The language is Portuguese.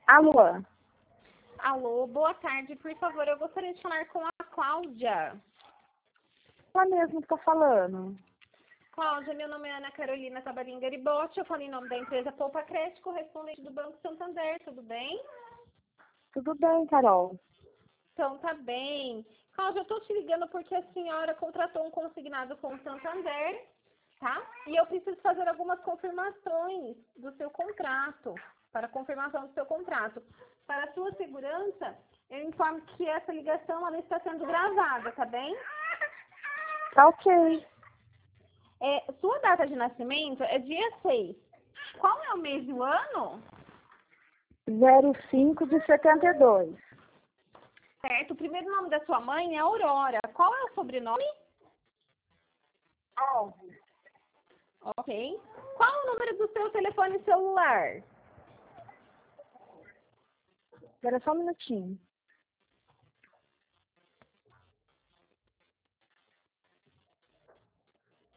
Alô? Alô, boa tarde. Por favor, eu gostaria de falar com a Cláudia. Ela mesmo está falando. Cláudia, meu nome é Ana Carolina Tabarim Garibotti. Eu falo em nome da empresa Poupa Crédito, correspondente do Banco Santander. Tudo bem? Tudo bem, Carol? Então, tá bem. Cláudia, eu estou te ligando porque a senhora contratou um consignado com o Santander, tá? E eu preciso fazer algumas confirmações do seu contrato, para a confirmação do seu contrato. Para a sua segurança, eu informo que essa ligação ela está sendo gravada, tá bem? Tá ok. Sua data de nascimento é dia 6. Qual é o mês e o ano? 05 de 72. Certo. O primeiro nome da sua mãe é Aurora. Qual é o sobrenome? Alves. Ok. Qual é o número do seu telefone celular? Espera só um minutinho.